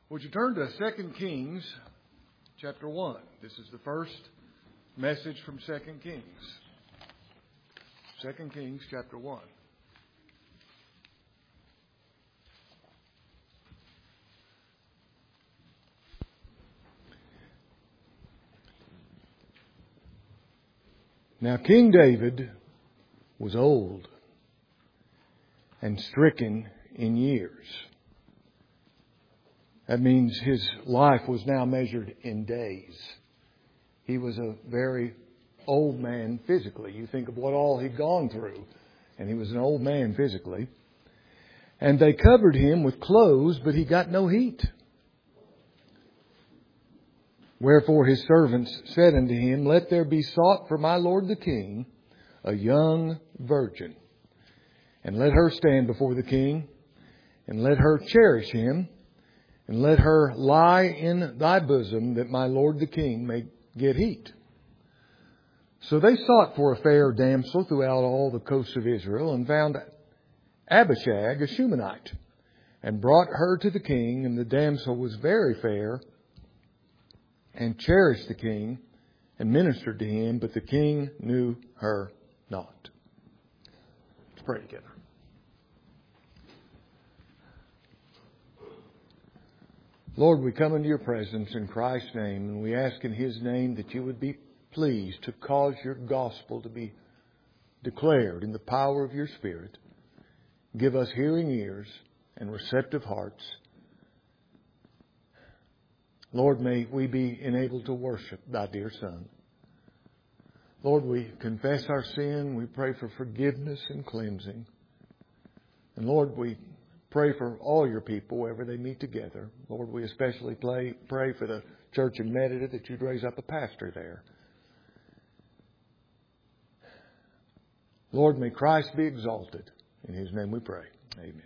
Would you turn to 2 Kings chapter 1? This is the first message from 2 Kings. 2 Kings chapter 1. Now King David was old and stricken in years. That means his life was now measured in days. He was a very old man physically. You think of what all he'd gone through. And he was an old man physically. And they covered him with clothes, but he got no heat. Wherefore his servants said unto him, Let there be sought for my lord the king a young virgin, and let her stand before the king, and let her cherish him, and let her lie in thy bosom, that my lord the king may get heat. So they sought for a fair damsel throughout all the coasts of Israel, and found Abishag, a Shumanite, and brought her to the king. And the damsel was very fair, and cherished the king, and ministered to him, but the king knew her not. Let's pray together. Lord, we come into your presence in Christ's name, and we ask in his name that you would be pleased to cause your gospel to be declared in the power of your Spirit. Give us hearing ears and receptive hearts. Lord, may we be enabled to worship thy dear Son. Lord, we confess our sin. We pray for forgiveness and cleansing. And Lord, we pray for all your people wherever they meet together. Lord, we especially pray for the church in Merida, that you'd raise up a pastor there. Lord, may Christ be exalted. In his name we pray. Amen.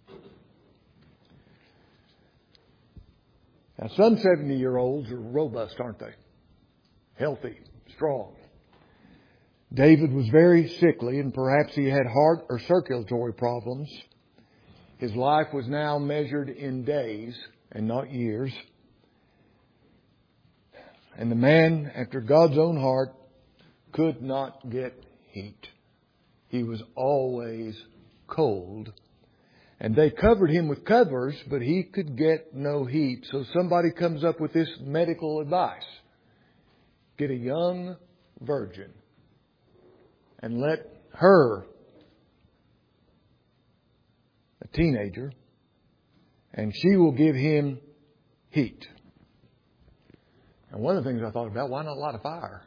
Now, some 70-year-olds are robust, aren't they? Healthy, strong. David was very sickly, and perhaps he had heart or circulatory problems. His life was now measured in days and not years. And the man, after God's own heart, could not get heat. He was always cold. And they covered him with covers, but he could get no heat. So somebody comes up with this medical advice. Get a young virgin and let her, a teenager, and she will give him heat. And one of the things I thought about, why not light a fire?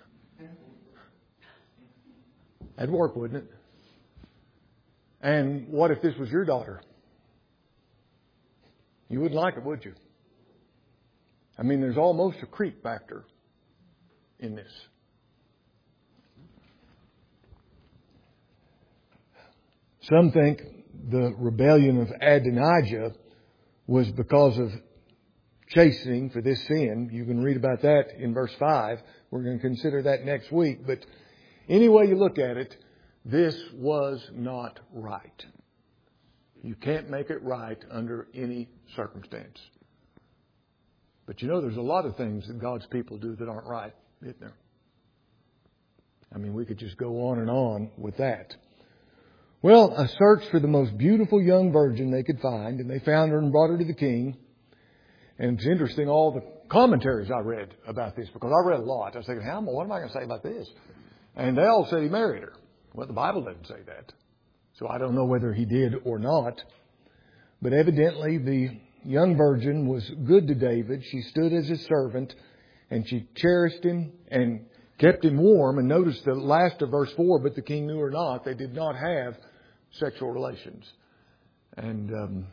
That'd work, wouldn't it? And what if this was your daughter? You wouldn't like it, would you? I mean, there's almost a creep factor in this. Some think the rebellion of Adonijah was because of chastening for this sin. You can read about that in verse 5. We're going to consider that next week. But any way you look at it, this was not right. You can't make it right under any circumstance. But you know, there's a lot of things that God's people do that aren't right, isn't there? I mean, we could just go on and on with that. Well, a search for the most beautiful young virgin they could find, and they found her and brought her to the king. And it's interesting, all the commentaries I read about this, because I read a lot. I was thinking, what am I going to say about this? And they all said he married her. Well, the Bible doesn't say that. So I don't know whether he did or not. But evidently the young virgin was good to David. She stood as his servant, and she cherished him and kept him warm. And notice the last of verse 4, but the king knew her not. They did not have sexual relations. And,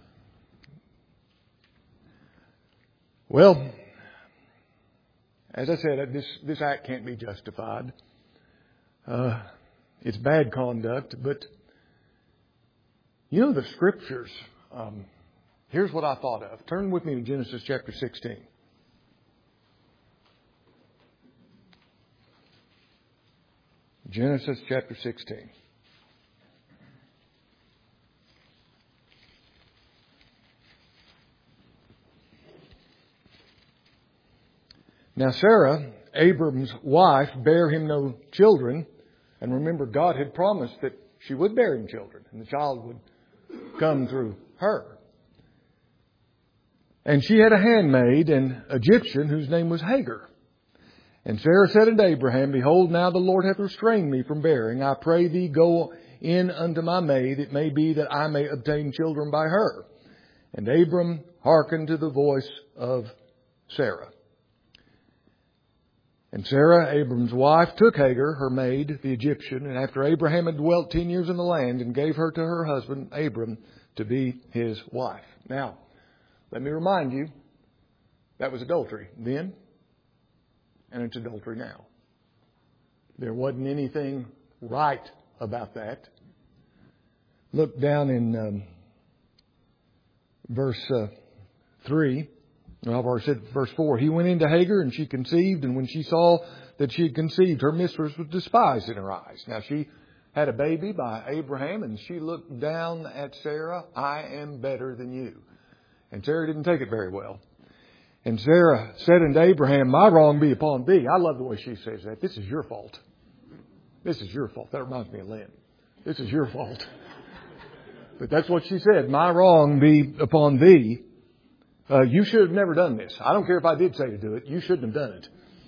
well, as I said, this act can't be justified. It's bad conduct, but you know the Scriptures. Here's what I thought of. Turn with me to Genesis chapter 16. Genesis chapter 16. Now Sarah, Abram's wife, bare him no children. And remember, God had promised that she would bear him children, and the child would come through her. And she had a handmaid, an Egyptian, whose name was Hagar. And Sarah said unto Abraham, Behold, now the Lord hath restrained me from bearing. I pray thee, go in unto my maid. It may be that I may obtain children by her. And Abram hearkened to the voice of Sarah. And Sarah, Abram's wife, took Hagar, her maid, the Egyptian, and after Abraham had dwelt 10 years in the land, and gave her to her husband, Abram, to be his wife. Now, let me remind you, that was adultery then, and it's adultery now. There wasn't anything right about that. Look down in verse 3. Well, I've already said verse 4. He went into Hagar, and she conceived, and when she saw that she had conceived, her mistress was despised in her eyes. Now, she had a baby by Abraham, and she looked down at Sarah. I am better than you. And Sarah didn't take it very well. And Sarah said unto Abraham, My wrong be upon thee. I love the way she says that. This is your fault. This is your fault. That reminds me of Lynn. This is your fault. But that's what she said. My wrong be upon thee. You should have never done this. I don't care if I did say to do it. You shouldn't have done it.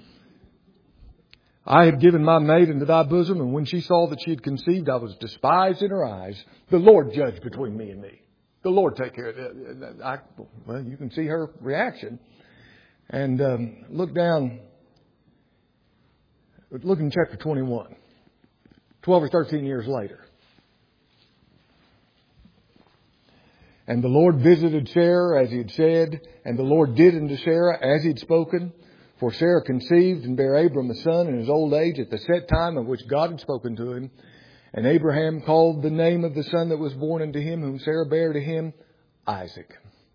I have given my maid into thy bosom, and when she saw that she had conceived, I was despised in her eyes. The Lord judge between me and thee. The Lord take care of it. Well, you can see her reaction. And look in chapter 21. 12 or 13 years later. And the Lord visited Sarah as he had said, and the Lord did unto Sarah as he had spoken. For Sarah conceived and bare Abram a son in his old age at the set time of which God had spoken to him. And Abraham called the name of the son that was born unto him, whom Sarah bare to him, Isaac.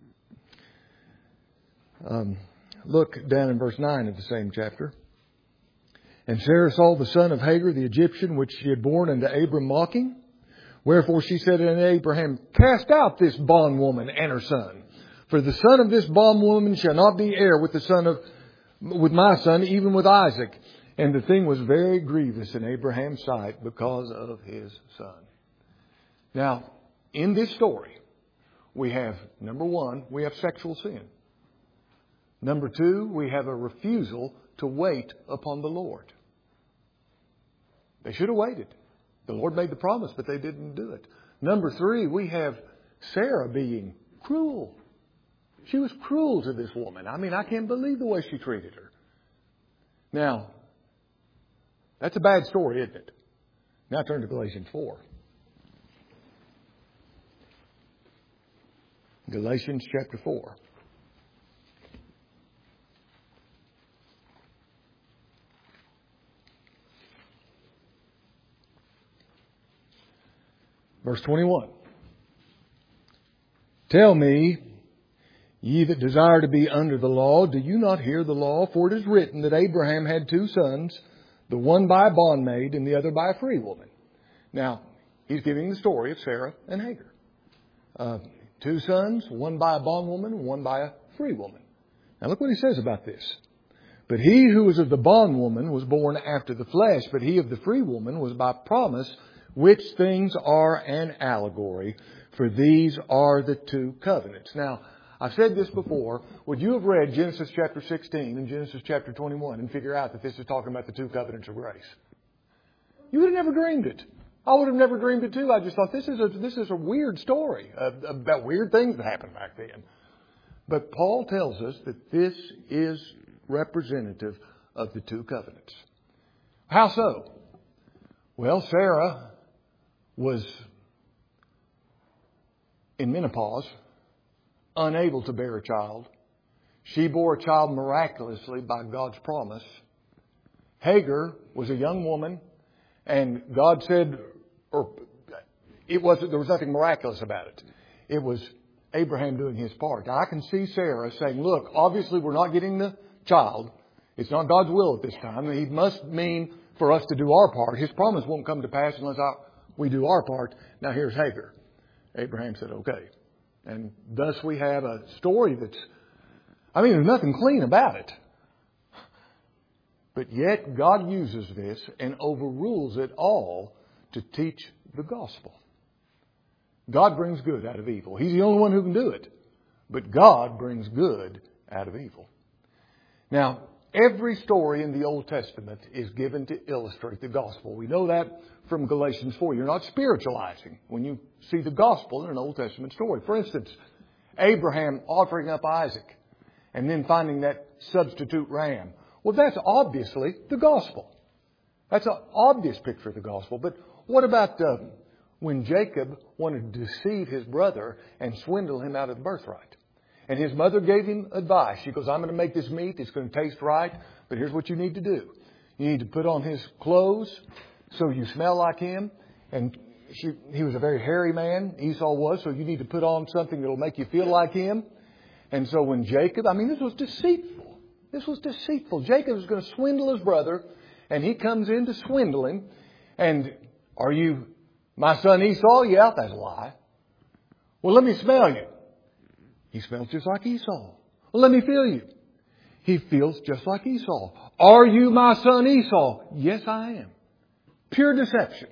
Look down in verse 9 of the same chapter. And Sarah saw the son of Hagar the Egyptian, which she had borne unto Abram mocking. Wherefore she said unto Abraham, Cast out this bondwoman and her son. For the son of this bondwoman shall not be heir with my son, even with Isaac. And the thing was very grievous in Abraham's sight because of his son. Now, in this story, we have, number one, we have sexual sin. Number two, we have a refusal to wait upon the Lord. They should have waited. The Lord made the promise, but they didn't do it. Number three, we have Sarah being cruel. She was cruel to this woman. I mean, I can't believe the way she treated her. Now, that's a bad story, isn't it? Now turn to Galatians 4. Galatians chapter 4. Verse 21. Tell me, ye that desire to be under the law, do you not hear the law? For it is written that Abraham had 2 sons, the one by a bondmaid and the other by a free woman. Now, he's giving the story of Sarah and Hagar. 2 sons, one by a bondwoman and one by a free woman. Now look what he says about this. But he who was of the bondwoman was born after the flesh, but he of the free woman was by promise, which things are an allegory, for these are the 2 covenants. Now, I've said this before. Would you have read Genesis chapter 16 and Genesis chapter 21 and figure out that this is talking about the 2 covenants of grace? You would have never dreamed it. I would have never dreamed it too. I just thought this is a weird story about weird things that happened back then. But Paul tells us that this is representative of the 2 covenants. How so? Well, Sarah was in menopause, unable to bear a child. She bore a child miraculously by God's promise. Hagar was a young woman, and God said, there was nothing miraculous about it. It was Abraham doing his part. Now, I can see Sarah saying, look, obviously we're not getting the child. It's not God's will at this time. He must mean for us to do our part. His promise won't come to pass unless we do our part. Now here's Hagar. Abraham said, okay. And thus we have a story there's nothing clean about it. But yet God uses this and overrules it all to teach the gospel. God brings good out of evil. He's the only one who can do it. But God brings good out of evil. Now, every story in the Old Testament is given to illustrate the gospel. We know that from Galatians 4. You're not spiritualizing when you see the gospel in an Old Testament story. For instance, Abraham offering up Isaac and then finding that substitute ram. Well, that's obviously the gospel. That's an obvious picture of the gospel. But what about when Jacob wanted to deceive his brother and swindle him out of the birthright? And his mother gave him advice. She goes, I'm going to make this meat. It's going to taste right. But here's what you need to do. You need to put on his clothes so you smell like him. And he was a very hairy man. Esau was. So you need to put on something that will make you feel like him. And so when Jacob, this was deceitful. This was deceitful. Jacob was going to swindle his brother. And he comes in to swindle him. And are you my son Esau? Yeah, that's a lie. Well, let me smell you. He smells just like Esau. Well, let me feel you. He feels just like Esau. Are you my son Esau? Yes, I am. Pure deception.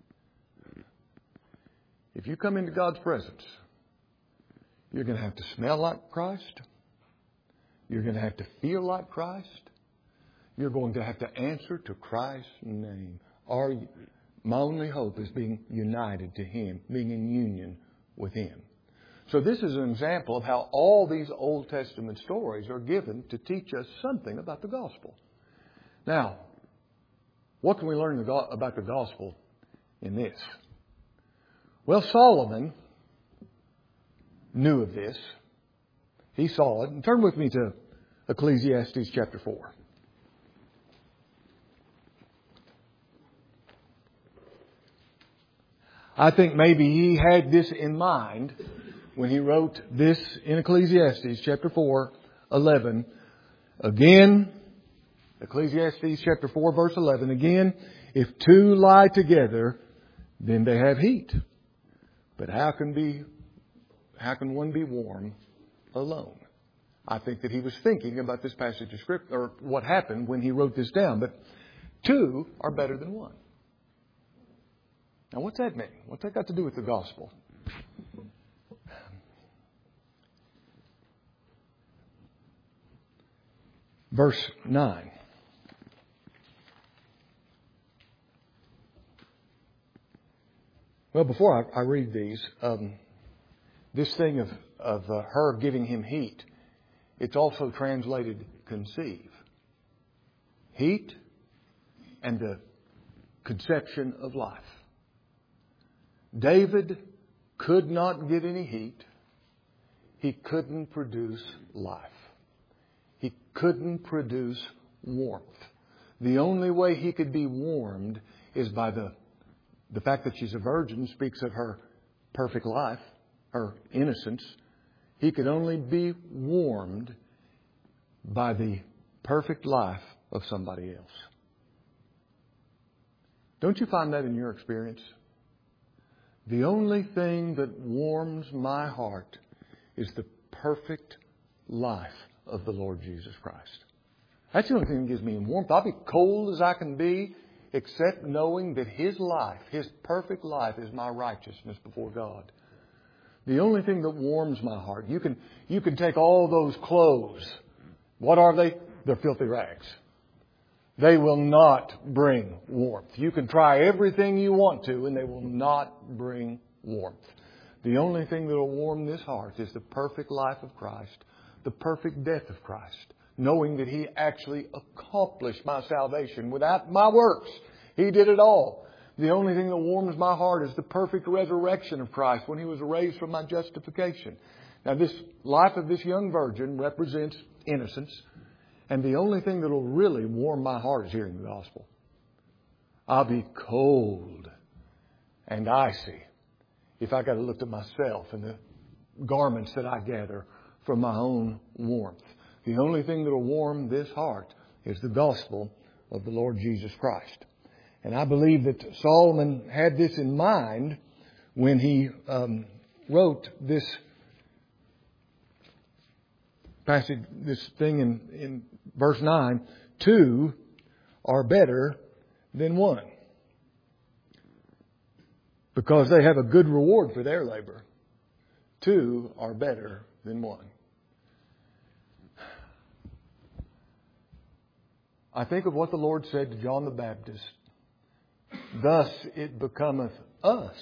If you come into God's presence, you're going to have to smell like Christ. You're going to have to feel like Christ. You're going to have to answer to Christ's name. My only hope is being united to Him, being in union with Him. So this is an example of how all these Old Testament stories are given to teach us something about the gospel. Now, what can we learn about the gospel in this? Well, Solomon knew of this. He saw it. And turn with me to Ecclesiastes chapter 4. I think maybe he had this in mind when he wrote this in Ecclesiastes chapter 4:11. Again, Ecclesiastes chapter 4 verse 11. Again, if two lie together, then they have heat. But how can one be warm alone? I think that he was thinking about this passage of Scripture, or what happened when he wrote this down. But two are better than one. Now, what's that mean? What's that got to do with the gospel? Verse 9. Well, before I read these, this thing of her giving him heat, it's also translated conceive. Heat and the conception of life. David could not get any heat. He couldn't produce life. He couldn't produce warmth. The only way he could be warmed is by the fact that she's a virgin speaks of her perfect life, her innocence. He could only be warmed by the perfect life of somebody else. Don't you find that in your experience? The only thing that warms my heart is the perfect life of the Lord Jesus Christ. That's the only thing that gives me warmth. I'll be cold as I can be, except knowing that His life, His perfect life, is my righteousness before God. The only thing that warms my heart. You can take all those clothes. What are they? They're filthy rags. They will not bring warmth. You can try everything you want to, and they will not bring warmth. The only thing that will warm this heart is the perfect life of Christ, the perfect death of Christ, knowing that He actually accomplished my salvation without my works. He did it all. The only thing that warms my heart is the perfect resurrection of Christ when He was raised from my justification. Now, this life of this young virgin represents innocence. And the only thing that will really warm my heart is hearing the gospel. I'll be cold and icy if I got to look at myself and the garments that I gather from my own warmth. The only thing that will warm this heart is the gospel of the Lord Jesus Christ. And I believe that Solomon had this in mind when he wrote this passage, this thing in verse 9. Two are better than one, because they have a good reward for their labor. Two are better than one. I think of what the Lord said to John the Baptist. Thus it becometh us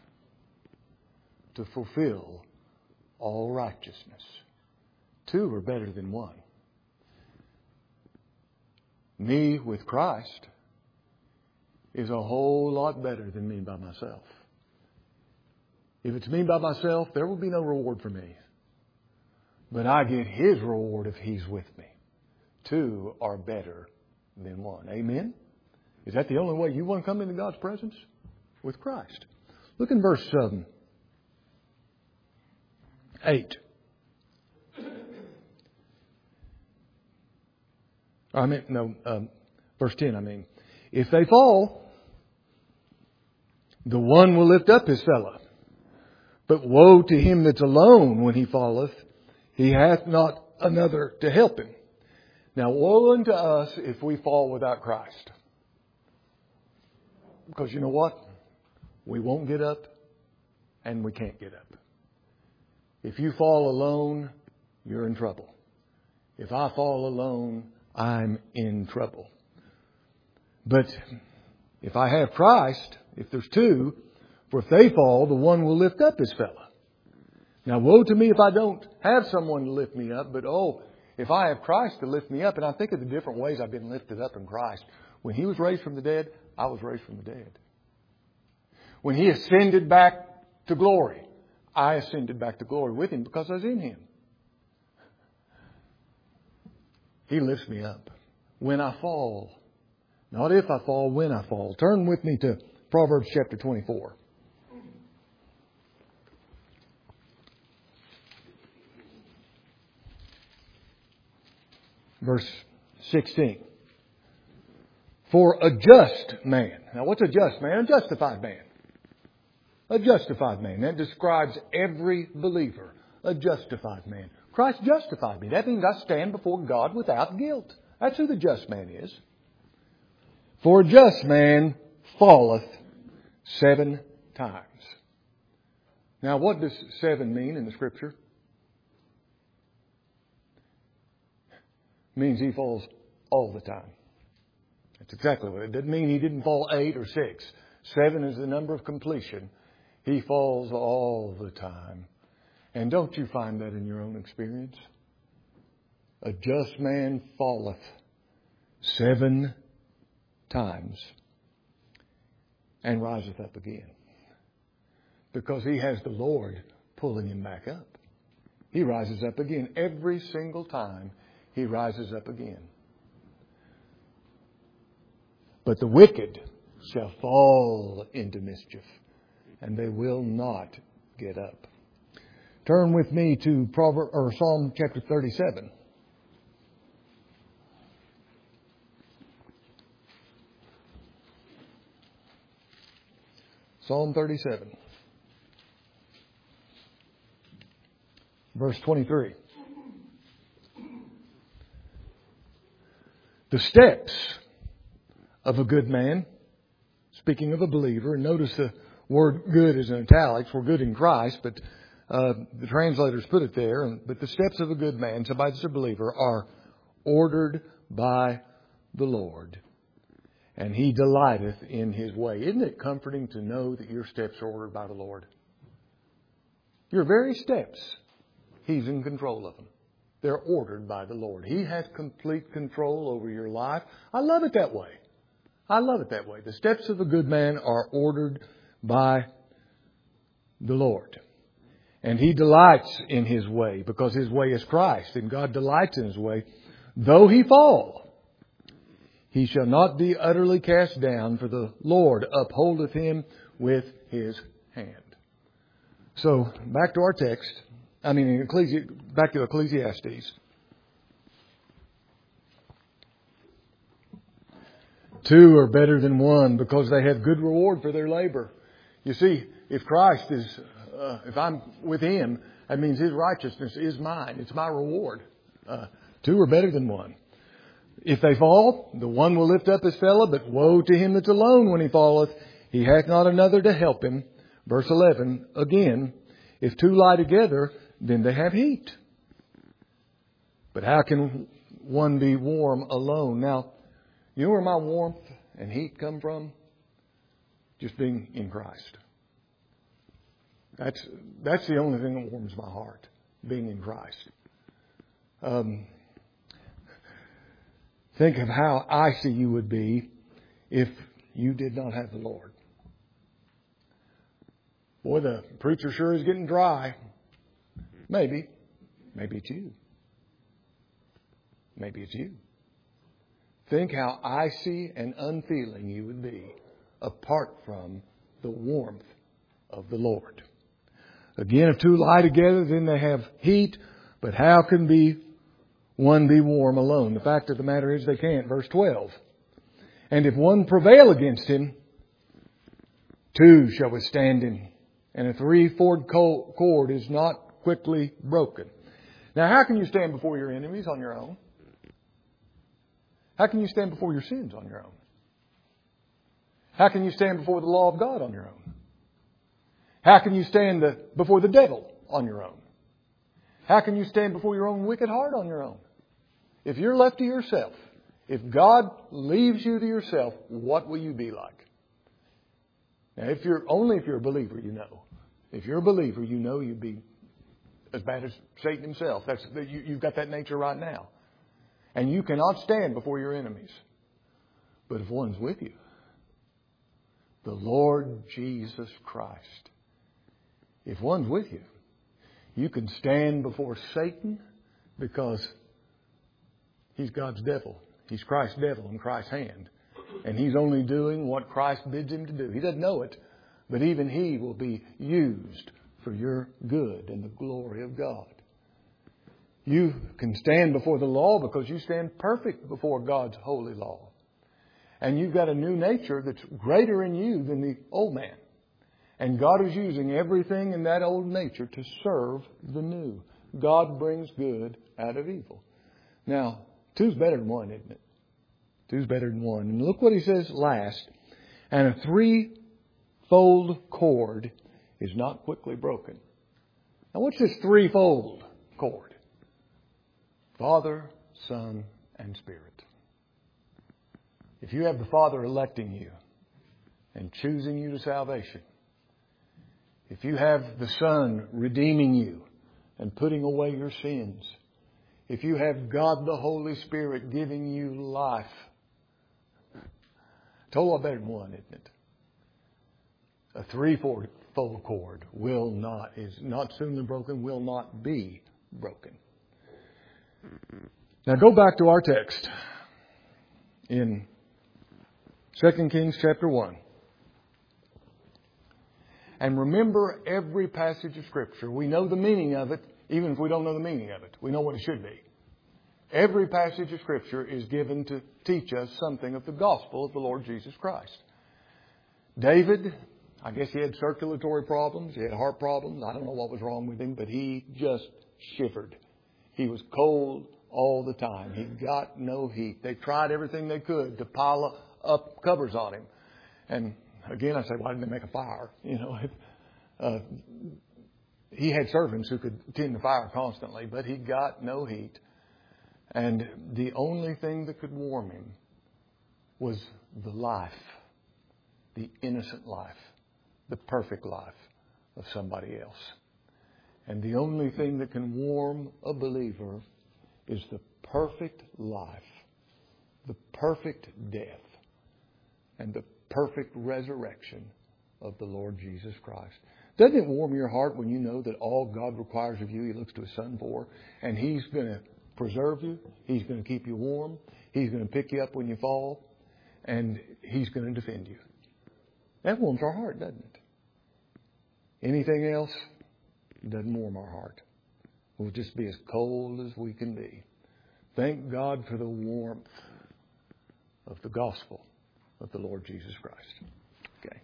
to fulfill all righteousness. Two are better than one. Me with Christ is a whole lot better than me by myself. If it's me by myself, there will be no reward for me. But I get His reward if He's with me. Two are better than one. Amen? Is that the only way you want to come into God's presence? With Christ. Look in verse 8. Verse 10, If they fall, the one will lift up his fellow. But woe to him that's alone when he falleth. He hath not another to help him. Now woe unto us if we fall without Christ. Because you know what? We won't get up and we can't get up. If you fall alone, you're in trouble. If I fall alone, I'm in trouble. But if I have Christ, if there's two, for if they fall, the one will lift up his fellow. Now woe to me if I don't have someone to lift me up, but if I have Christ to lift me up, and I think of the different ways I've been lifted up in Christ. When He was raised from the dead, I was raised from the dead. When He ascended back to glory, I ascended back to glory with Him because I was in Him. He lifts me up when I fall. Not if I fall, when I fall. Turn with me to Proverbs chapter 24. Verse 16. For a just man. Now what's a just man? A justified man. A justified man. That describes every believer. A justified man. Christ justified me. That means I stand before God without guilt. That's who the just man is. For a just man falleth 7 times. Now what does 7 mean in the Scripture? It means he falls all the time. That's exactly what it doesn't mean he didn't fall 8 or 6. 7 is the number of completion. He falls all the time. And don't you find that in your own experience? A just man falleth 7 times and riseth up again. Because he has the Lord pulling him back up. He rises up again. Every single time he rises up again. But the wicked shall fall into mischief, and they will not get up. Turn with me to Psalm chapter 37. Psalm 37. Verse 23. The steps of a good man, speaking of a believer, and notice the word good is in italics. We're good in Christ, but the translators put it there. But the steps of a good man, somebody that's a believer, are ordered by the Lord. And He delighteth in His way. Isn't it comforting to know that your steps are ordered by the Lord? Your very steps, He's in control of them. They're ordered by the Lord. He has complete control over your life. I love it that way. I love it that way. The steps of a good man are ordered by the Lord. And He delights in His way because His way is Christ. And God delights in His way. Though he fall, he shall not be utterly cast down, for the Lord upholdeth him with His hand. So, back to our text. Back to Ecclesiastes. 2 are better than 1 because they have good reward for their labor. You see, if Christ is, if I'm with Him, that means His righteousness is mine. It's my reward. 2 are better than 1. If they fall, the one will lift up his fellow, but woe to him that's alone when he falleth. He hath not another to help him. Verse 11, again, if two lie together, then they have heat. But how can one be warm alone? Now, you know where my warmth and heat come from? Just being in Christ. That's the only thing that warms my heart, being in Christ. Think of how icy you would be if you did not have the Lord. Boy, the preacher sure is getting dry. Maybe. Maybe it's you. Maybe it's you. Think how icy and unfeeling you would be apart from the warmth of the Lord. Again, if two lie together, then they have heat. But how can one be warm alone? The fact of the matter is they can't. Verse 12. And if one prevail against him, two shall withstand him. And a threefold cord is not quickly broken. Now, how can you stand before your enemies on your own? How can you stand before your sins on your own? How can you stand before the law of God on your own? How can you stand before the devil on your own? How can you stand before your own wicked heart on your own? If you're left to yourself, if God leaves you to yourself, what will you be like? Now, if you're a believer, you know. If you're a believer, you know you'd be as bad as Satan himself. You've got that nature right now. And you cannot stand before your enemies. But if one's with you, the Lord Jesus Christ, if one's with you, you can stand before Satan because he's God's devil. He's Christ's devil in Christ's hand. And he's only doing what Christ bids him to do. He doesn't know it, but even he will be used for your good and the glory of God. You can stand before the law because you stand perfect before God's holy law. And you've got a new nature that's greater in you than the old man. And God is using everything in that old nature to serve the new. God brings good out of evil. Now, two's better than one, isn't it? Two's better than one. And look what he says last. And a threefold cord is not quickly broken. Now, what's this threefold cord? Father, Son, and Spirit. If you have the Father electing you and choosing you to salvation, if you have the Son redeeming you and putting away your sins, if you have God the Holy Spirit giving you life, it's a whole lot better than one, isn't it? A threefold cord is not soonly broken, will not be broken. Now go back to our text in 2 Kings chapter 1. And remember every passage of Scripture. We know the meaning of it, even if we don't know the meaning of it. We know what it should be. Every passage of Scripture is given to teach us something of the gospel of the Lord Jesus Christ. David, I guess he had circulatory problems. He had heart problems. I don't know what was wrong with him, but he just shivered. He was cold all the time. He got no heat. They tried everything they could to pile up covers on him. And again, I say, why didn't they make a fire? He had servants who could tend the fire constantly, but he got no heat. And the only thing that could warm him was the life, the innocent life, the perfect life of somebody else. And the only thing that can warm a believer is the perfect life, the perfect death, and the perfect resurrection of the Lord Jesus Christ. Doesn't it warm your heart when you know that all God requires of you, He looks to His Son for, and He's going to preserve you, He's going to keep you warm, He's going to pick you up when you fall, and He's going to defend you. That warms our heart, doesn't it? Anything else doesn't warm our heart. We'll just be as cold as we can be. Thank God for the warmth of the gospel of the Lord Jesus Christ. Okay.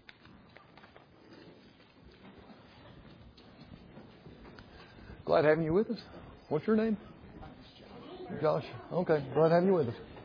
Glad having you with us. What's your name? Josh. Okay. Glad having you with us.